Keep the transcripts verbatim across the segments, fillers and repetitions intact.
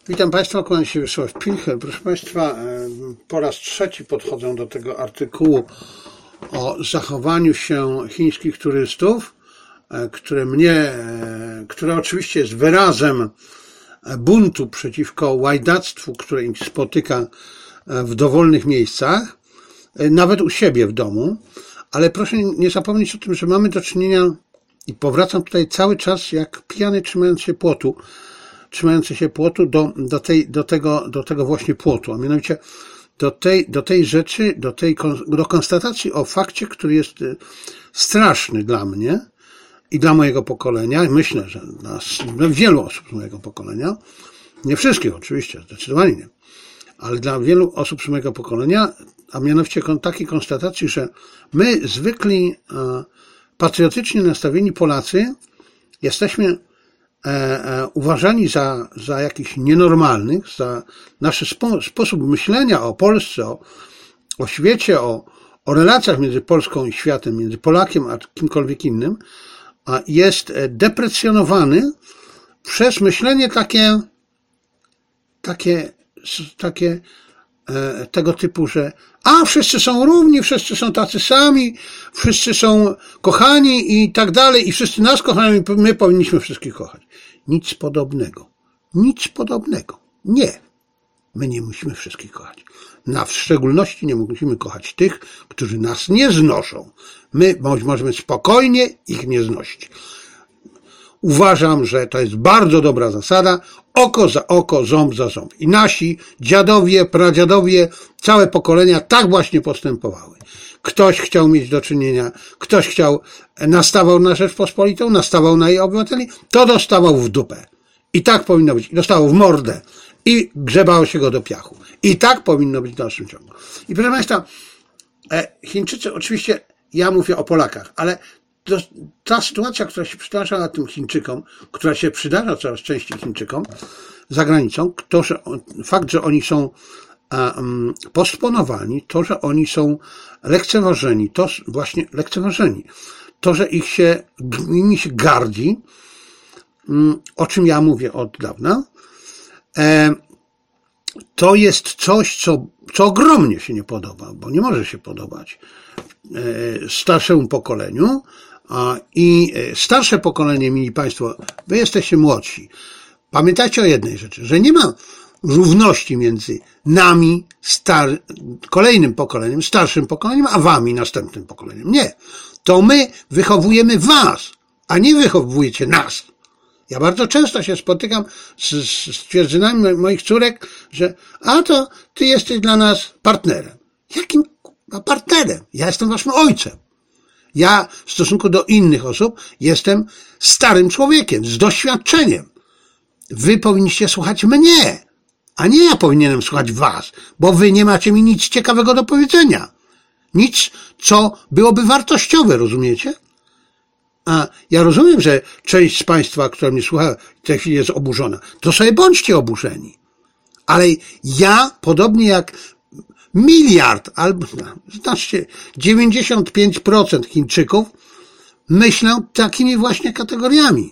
Witam Państwa, kłaniam się Wiesław Pilcher. Proszę Państwa, po raz trzeci podchodzę do tego artykułu o zachowaniu się chińskich turystów, które mnie, które oczywiście jest wyrazem buntu przeciwko łajdactwu, które ich spotyka w dowolnych miejscach, nawet u siebie w domu, ale proszę nie zapomnieć o tym, że mamy do czynienia, i powracam tutaj cały czas jak pijany trzymając się płotu, trzymający się płotu do, do, tej, do, tego, do tego właśnie płotu, a mianowicie do tej, do tej rzeczy, do tej do konstatacji o fakcie, który jest straszny dla mnie i dla mojego pokolenia, i myślę, że dla, dla wielu osób z mojego pokolenia, nie wszystkich oczywiście, zdecydowanie nie, ale dla wielu osób z mojego pokolenia, a mianowicie takiej konstatacji, że my zwykli patriotycznie nastawieni Polacy jesteśmy E, e, uważani za, za jakichś nienormalnych, za nasz spo, sposób myślenia o Polsce, o, o świecie, o, o relacjach między Polską i światem, między Polakiem a kimkolwiek innym, a jest deprecjonowany przez myślenie takie, takie, takie e, tego typu, że a wszyscy są równi, wszyscy są tacy sami, wszyscy są kochani i tak dalej, i wszyscy nas kochają i my powinniśmy wszystkich kochać. Nic podobnego. Nic podobnego. Nie. My nie musimy wszystkich kochać. Na w szczególności nie musimy kochać tych, którzy nas nie znoszą. My możemy spokojnie ich nie znosić. Uważam, że to jest bardzo dobra zasada. Oko za oko, ząb za ząb. I nasi dziadowie, pradziadowie, całe pokolenia tak właśnie postępowały. Ktoś chciał mieć do czynienia, ktoś chciał, nastawał na Rzeczpospolitą, nastawał na jej obywateli, to dostawał w dupę. I tak powinno być. I dostawał w mordę. I grzebało się go do piachu. I tak powinno być w dalszym ciągu. I proszę Państwa, Chińczycy, oczywiście ja mówię o Polakach, ale to, ta sytuacja, która się przydarza tym Chińczykom, która się przydarza coraz częściej Chińczykom za granicą, to, że fakt, że oni są um, postponowani, to, że oni są lekceważeni, to właśnie lekceważeni, to, że ich się, nimi się gardzi, um, o czym ja mówię od dawna, e, to jest coś, co, co ogromnie się nie podoba, bo nie może się podobać e, starszemu pokoleniu. I starsze pokolenie, mili Państwo, wy jesteście młodsi. Pamiętajcie o jednej rzeczy, że nie ma równości między nami, star- kolejnym pokoleniem, starszym pokoleniem, a wami, następnym pokoleniem. Nie. To my wychowujemy was, a nie wychowujecie nas. Ja bardzo często się spotykam z, z stwierdzeniami moich córek, że a to ty jesteś dla nas partnerem. Jakim partnerem? Ja jestem waszym ojcem. Ja w stosunku do innych osób jestem starym człowiekiem, z doświadczeniem. Wy powinniście słuchać mnie, a nie ja powinienem słuchać was, bo wy nie macie mi nic ciekawego do powiedzenia. Nic, co byłoby wartościowe, rozumiecie? A ja rozumiem, że część z Państwa, która mnie słucha, w tej chwili jest oburzona. To sobie bądźcie oburzeni. Ale ja, podobnie jak miliard, albo znaczcie, dziewięćdziesiąt pięć procent Chińczyków myślą takimi właśnie kategoriami,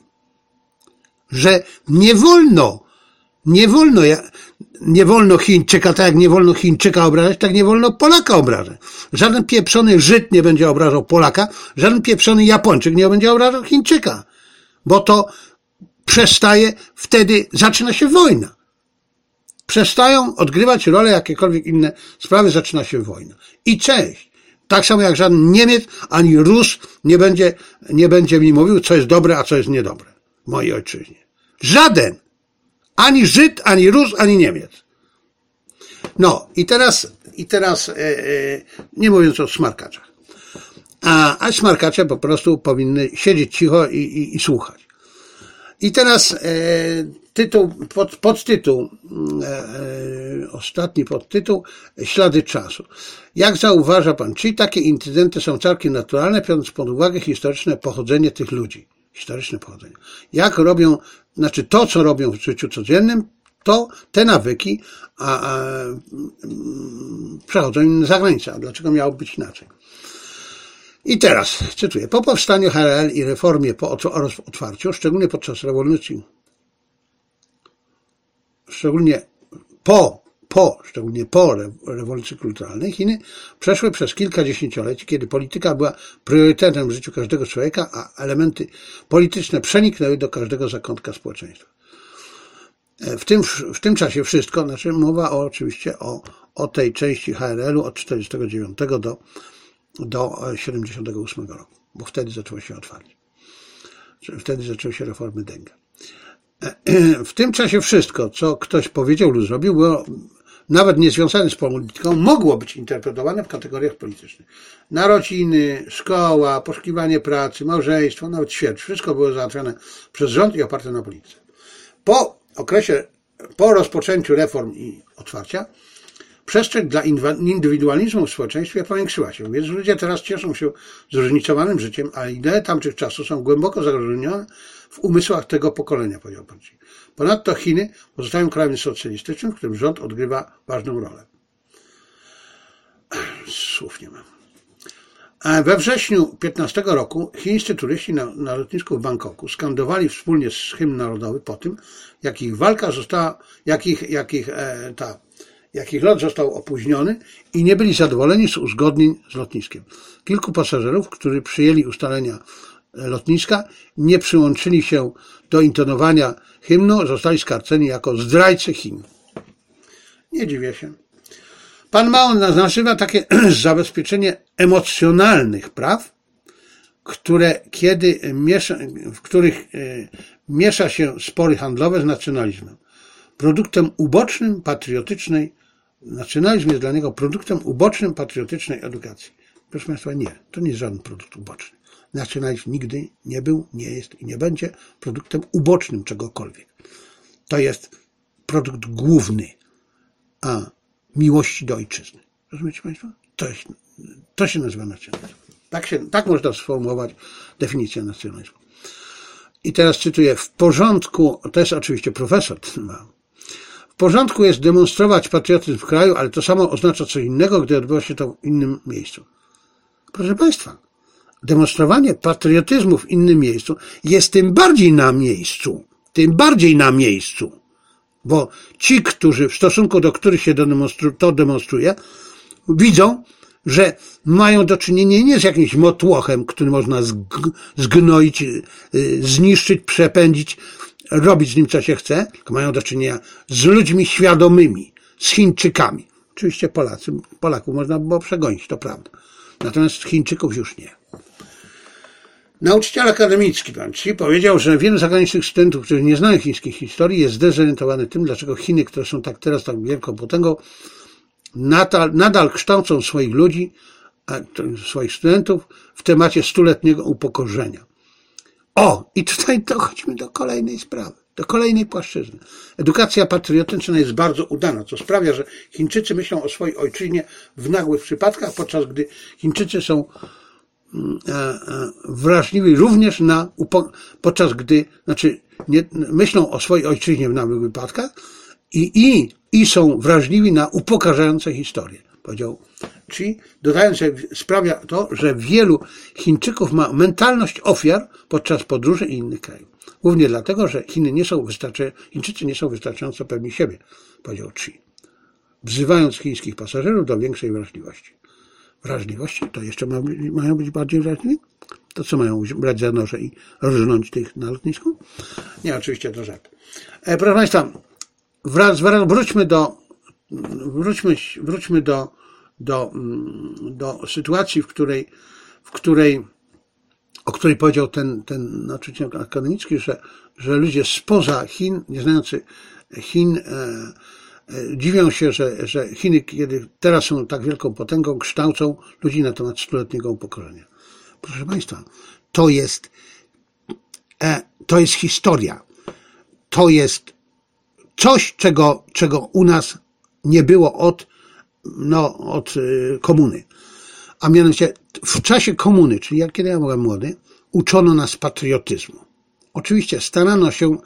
że nie wolno, nie wolno, nie wolno Chińczyka, tak jak nie wolno Chińczyka obrażać, tak nie wolno Polaka obrażać. Żaden pieprzony Żyd nie będzie obrażał Polaka, żaden pieprzony Japończyk nie będzie obrażał Chińczyka, bo to przestaje, wtedy zaczyna się wojna. Przestają odgrywać rolę jakiekolwiek inne sprawy, zaczyna się wojna. I cześć. Tak samo jak żaden Niemiec, ani Rus nie będzie, nie będzie mi mówił, co jest dobre, a co jest niedobre w mojej ojczyźnie. Żaden. Ani Żyd, ani Rus, ani Niemiec. No i teraz, i teraz e, e, nie mówiąc o smarkaczach. A, a smarkacze po prostu powinny siedzieć cicho i, i, i słuchać. I teraz e, tytuł, pod, podtytuł, e, e, ostatni podtytuł, Ślady czasu. Jak zauważa pan, czy takie incydenty są całkiem naturalne, biorąc pod uwagę historyczne pochodzenie tych ludzi? Historyczne pochodzenie. Jak robią, znaczy to, co robią w życiu codziennym, to te nawyki a, a, przechodzą im za granicę. A dlaczego miało być inaczej? I teraz, cytuję, po powstaniu H R L i reformie po otwarciu, szczególnie podczas rewolucji szczególnie po, po, szczególnie po rewolucji kulturalnej, Chiny przeszły przez kilka dziesięcioleci, kiedy polityka była priorytetem w życiu każdego człowieka, a elementy polityczne przeniknęły do każdego zakątka społeczeństwa. W tym, w tym czasie wszystko, znaczy mowa o, oczywiście o, o tej części H R L-u od czterdziestego dziewiątego do, do siedemdziesiątego ósmego roku, bo wtedy zaczęło się otwarcie. Wtedy zaczęły się reformy Denga. W tym czasie wszystko, co ktoś powiedział lub zrobił, było nawet niezwiązane z polityką, mogło być interpretowane w kategoriach politycznych. Narodziny, szkoła, poszukiwanie pracy, małżeństwo, nawet śmierć. Wszystko było załatwione przez rząd i oparte na polityce. Po okresie, po rozpoczęciu reform i otwarcia, przestrzeń dla indywidualizmu w społeczeństwie powiększyła się, więc ludzie teraz cieszą się zróżnicowanym życiem, a idee tamtych czasów są głęboko zakorzenione w umysłach tego pokolenia, powiedział pan. Ponadto Chiny pozostają krajem socjalistycznym, w którym rząd odgrywa ważną rolę. Słów nie mam. We wrześniu piętnastego roku chińscy turyści na, na lotnisku w Bangkoku skandowali wspólnie hymn narodowy po tym, jak ich walka została, jak ich, jak ich, e, ta, jak ich lot został opóźniony i nie byli zadowoleni z uzgodnień z lotniskiem. Kilku pasażerów, którzy przyjęli ustalenia lotniska, nie przyłączyli się do intonowania hymnu, zostali skarceni jako zdrajcy Chin. Nie dziwię się. Pan Mao nazywa takie zabezpieczenie emocjonalnych praw, które kiedy miesza, w których miesza się spory handlowe z nacjonalizmem. Produktem ubocznym patriotycznej, nacjonalizm jest dla niego produktem ubocznym patriotycznej edukacji. Proszę Państwa, nie, to nie jest żaden produkt uboczny. Nacjonalizm nigdy nie był, nie jest i nie będzie produktem ubocznym czegokolwiek. To jest produkt główny, a miłości do ojczyzny. Rozumiecie Państwo? To, jest, to się nazywa nacjonalizm. Tak, się, tak można sformułować definicję nacjonalizmu. I teraz cytuję, w porządku, to jest oczywiście profesor, w porządku jest demonstrować patriotyzm w kraju, ale to samo oznacza co innego, gdy odbywa się to w innym miejscu. Proszę Państwa, demonstrowanie patriotyzmu w innym miejscu jest tym bardziej na miejscu, tym bardziej na miejscu, bo ci, którzy w stosunku do których się to demonstruje, widzą, że mają do czynienia nie z jakimś motłochem, który można zgnoić, zniszczyć, przepędzić, robić z nim co się chce, tylko mają do czynienia z ludźmi świadomymi, z Chińczykami. Oczywiście Polacy, Polaków można było przegonić, to prawda. Natomiast Chińczyków już nie. Nauczyciel akademicki, pan Xi, powiedział, że wielu zagranicznych studentów, którzy nie znają chińskiej historii, jest zdezorientowany tym, dlaczego Chiny, które są tak teraz tak wielką potęgą, nadal, nadal kształcą swoich ludzi, swoich studentów w temacie stuletniego upokorzenia. O, i tutaj dochodzimy do kolejnej sprawy, do kolejnej płaszczyzny. Edukacja patriotyczna jest bardzo udana, co sprawia, że Chińczycy myślą o swojej ojczyźnie w nagłych przypadkach, podczas gdy Chińczycy są wrażliwi również na, podczas gdy, znaczy nie, myślą o swojej ojczyźnie w nagłych wypadkach i, i, i są wrażliwi na upokarzające historie, powiedział Xi, dodając, że sprawia to, że wielu Chińczyków ma mentalność ofiar podczas podróży i innych krajów. Głównie dlatego, że Chiny nie są wystarczająco, Chińczycy nie są wystarczająco pewni siebie, powiedział Xi, wzywając chińskich pasażerów do większej wrażliwości. Wrażliwości? To jeszcze ma, mają być bardziej wrażliwi? To co, mają brać za noże i rżnąć tych na lotnisku? Nie, oczywiście to żart. E, proszę Państwa, wraz, wraz, wróćmy do wróćmy, wróćmy do, do, do sytuacji, w której, w której o której powiedział ten, ten nauczyciel akademicki, że, że ludzie spoza Chin, nie znający Chin, e, dziwią się, że, że Chiny, kiedy teraz są tak wielką potęgą, kształcą ludzi na temat stuletniego upokorzenia. Proszę Państwa, to jest, e, to jest historia. To jest coś, czego, czego u nas nie było od, no, od y, komuny. A mianowicie w czasie komuny, czyli jak kiedy ja byłem młody, uczono nas patriotyzmu. Oczywiście starano się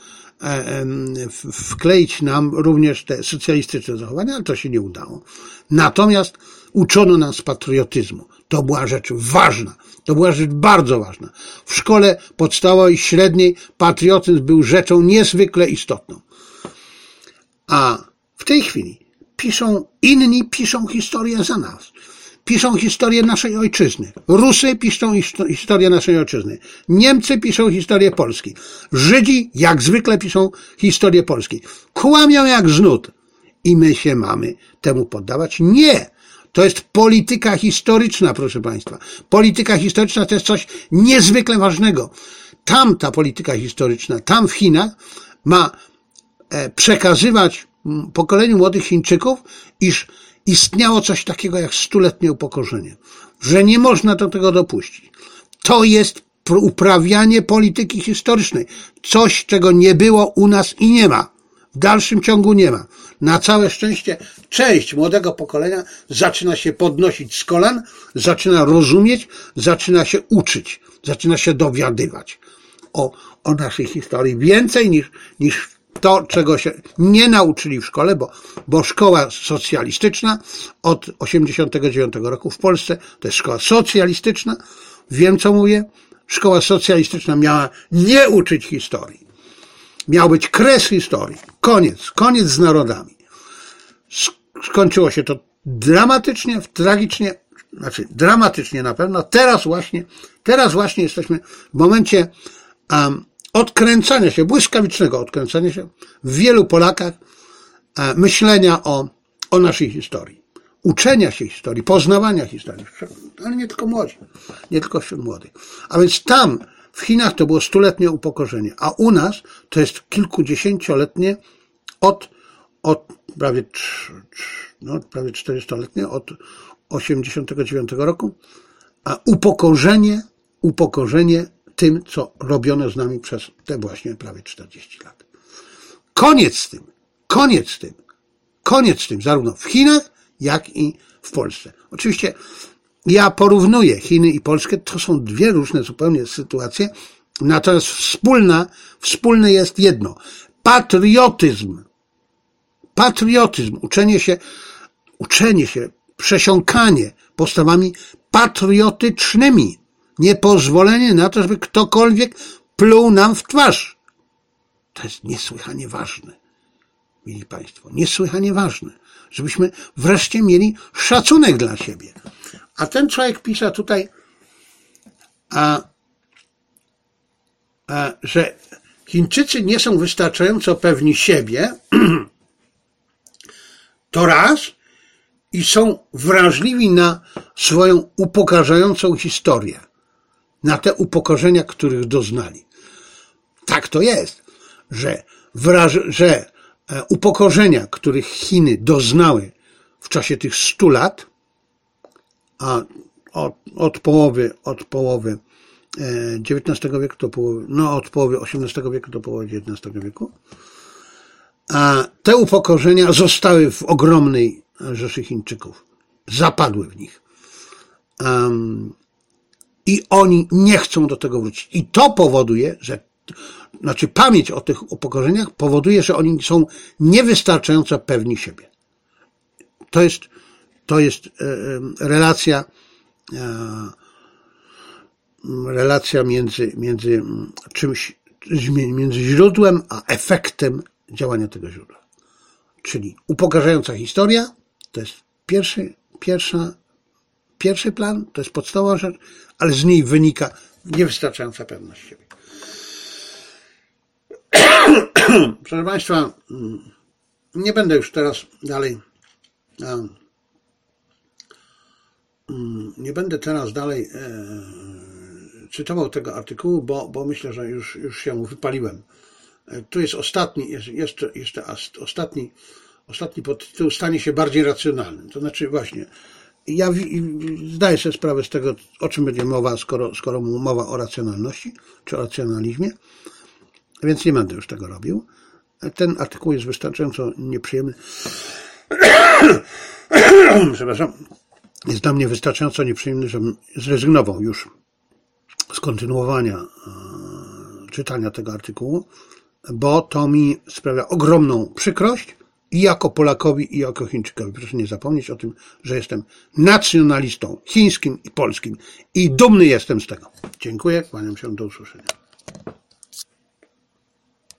wkleić nam również te socjalistyczne zachowania, ale to się nie udało. Natomiast uczono nas patriotyzmu. To była rzecz ważna. To była rzecz bardzo ważna. W szkole podstawowej, średniej patriotyzm był rzeczą niezwykle istotną. A w tej chwili piszą, inni piszą historię za nas. Piszą historię naszej ojczyzny. Rusy piszą historię naszej ojczyzny. Niemcy piszą historię Polski. Żydzi jak zwykle piszą historię Polski. Kłamią jak z nut. I my się mamy temu poddawać? Nie! To jest polityka historyczna, proszę Państwa. Polityka historyczna to jest coś niezwykle ważnego. Tam ta polityka historyczna, tam w Chinach ma przekazywać pokoleniu młodych Chińczyków, iż istniało coś takiego jak stuletnie upokorzenie. Że nie można do tego dopuścić. To jest uprawianie polityki historycznej. Coś, czego nie było u nas i nie ma. W dalszym ciągu nie ma. Na całe szczęście część młodego pokolenia zaczyna się podnosić z kolan, zaczyna rozumieć, zaczyna się uczyć, zaczyna się dowiadywać o, o naszej historii więcej niż, niż to, czego się nie nauczyli w szkole, bo, bo szkoła socjalistyczna od osiemdziesiątego dziewiątego roku w Polsce to jest szkoła socjalistyczna. Wiem, co mówię. Szkoła socjalistyczna miała nie uczyć historii. Miał być kres historii. Koniec. Koniec z narodami. Skończyło się to dramatycznie, tragicznie, znaczy dramatycznie na pewno. Teraz właśnie, teraz właśnie jesteśmy w momencie um, odkręcania się, błyskawicznego odkręcania się w wielu Polakach um, myślenia o, o naszej historii. Uczenia się historii, poznawania historii. Ale nie tylko młodzi, nie tylko wśród młodych. A więc tam w Chinach to było stuletnie upokorzenie, a u nas to jest kilkudziesięcioletnie od, od prawie, no, prawie czterystoletnie, od osiemdziesiątego dziewiątego roku, a upokorzenie, upokorzenie tym, co robiono z nami przez te właśnie prawie czterdzieści lat. Koniec z tym, koniec z tym, koniec z tym, zarówno w Chinach, jak i w Polsce. Oczywiście ja porównuję Chiny i Polskę, to są dwie różne zupełnie sytuacje, natomiast wspólna, wspólne jest jedno. Patriotyzm. Patriotyzm, uczenie się, uczenie się, przesiąkanie postawami patriotycznymi. Niepozwolenie na to, żeby ktokolwiek pluł nam w twarz. To jest niesłychanie ważne, mili Państwo, niesłychanie ważne, żebyśmy wreszcie mieli szacunek dla siebie. A ten człowiek pisze tutaj, a, a, że Chińczycy nie są wystarczająco pewni siebie, to raz, i są wrażliwi na swoją upokarzającą historię, na te upokorzenia, których doznali. Tak to jest, że, wraż, że upokorzenia, których Chiny doznały w czasie tych stu lat, a od, od połowy, od połowy dziewiętnastego wieku do połowy, no od połowy osiemnastego wieku do połowy dziewiętnastego wieku, a te upokorzenia zostały w ogromnej rzeszy Chińczyków. Zapadły w nich. Um, I oni nie chcą do tego wrócić. I to powoduje, że znaczy pamięć o tych upokorzeniach powoduje, że oni są niewystarczająco pewni siebie. To jest, to jest e, relacja e, relacja między, między czymś, między źródłem a efektem działania tego źródła. Czyli upokarzająca historia to jest pierwszy, pierwsza, pierwszy plan, to jest podstawowa rzecz, ale z niej wynika niewystarczająca pewność siebie. Proszę Państwa, nie będę już teraz dalej nie będę teraz dalej cytował tego artykułu, bo, bo myślę, że już, już się wypaliłem. Tu jest ostatni, jeszcze, jeszcze ostatni, ostatni podtytuł, stanie się bardziej racjonalnym. To znaczy właśnie, ja zdaję sobie sprawę z tego, o czym będzie mowa, skoro, skoro mowa o racjonalności, czy o racjonalizmie, więc nie będę już tego robił. Ten artykuł jest wystarczająco nieprzyjemny. Przepraszam. Jest dla mnie wystarczająco nieprzyjemny, żebym zrezygnował już z kontynuowania czytania tego artykułu, bo to mi sprawia ogromną przykrość i jako Polakowi, i jako Chińczykowi. Proszę nie zapomnieć o tym, że jestem nacjonalistą chińskim i polskim i dumny jestem z tego. Dziękuję, kłaniam się, do usłyszenia.